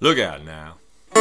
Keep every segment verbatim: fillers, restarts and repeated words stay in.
Look out now.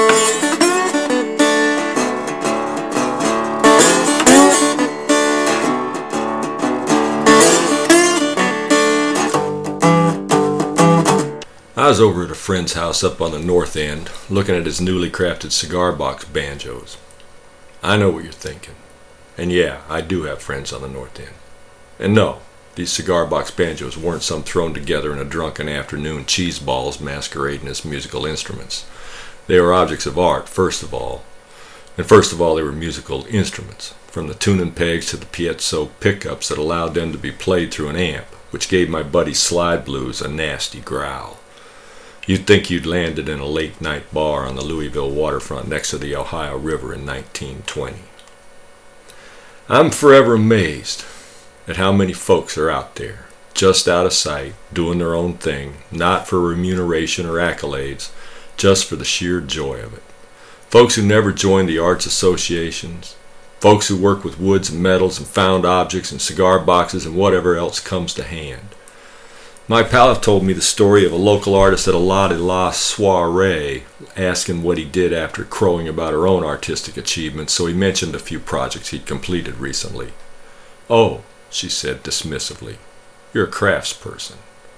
I was over at a friend's house up on the north end, looking at his newly crafted cigar box banjos. I know what you're thinking. And yeah, I do have friends on the north end. And no, these cigar box banjos weren't some thrown together in a drunken afternoon cheese balls masquerading as musical instruments. They were objects of art, first of all. And first of all, they were musical instruments, from the tuning pegs to the piezo pickups that allowed them to be played through an amp, which gave my buddy Slide Blues a nasty growl. You'd think you'd landed in a late-night bar on the Louisville waterfront next to the Ohio River in nineteen twenty. I'm forever amazed at how many folks are out there, just out of sight, doing their own thing, not for remuneration or accolades, just for the sheer joy of it. Folks who never joined the arts associations, folks who work with woods and metals and found objects and cigar boxes and whatever else comes to hand. My pal told me the story of a local artist at a La de la soiree asking what he did after crowing about her own artistic achievements, so he mentioned a few projects he'd completed recently. "Oh," she said dismissively, "you're a craftsperson."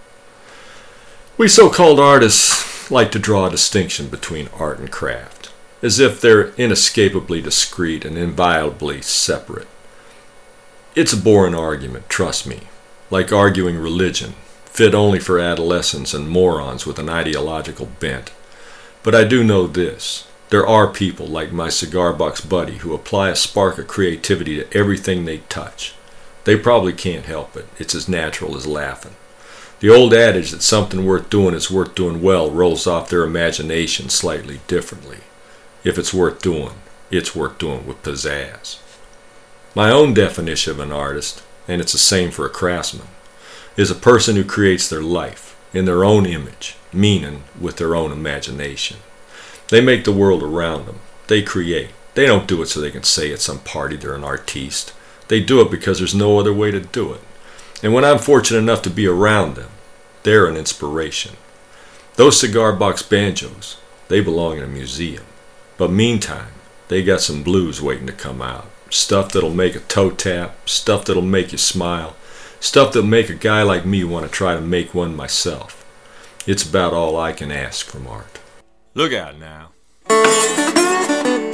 We so-called artists like to draw a distinction between art and craft, as if they're inescapably discrete and inviolably separate. It's a boring argument, trust me, like arguing religion, fit only for adolescents and morons with an ideological bent. But I do know this. There are people like my cigar box buddy who apply a spark of creativity to everything they touch. They probably can't help it. It's as natural as laughing. The old adage that something worth doing is worth doing well rolls off their imagination slightly differently. If it's worth doing, it's worth doing with pizzazz. My own definition of an artist, and it's the same for a craftsman, is a person who creates their life in their own image, meaning with their own imagination. They make the world around them. They create. They don't do it so they can say at some party they're an artiste. They do it because there's no other way to do it. And when I'm fortunate enough to be around them, they're an inspiration. Those cigar box banjos, they belong in a museum. But meantime, they got some blues waiting to come out. Stuff that'll make a toe tap, stuff that'll make you smile, stuff that'll make a guy like me want to try to make one myself. It's about all I can ask from art. Look out now.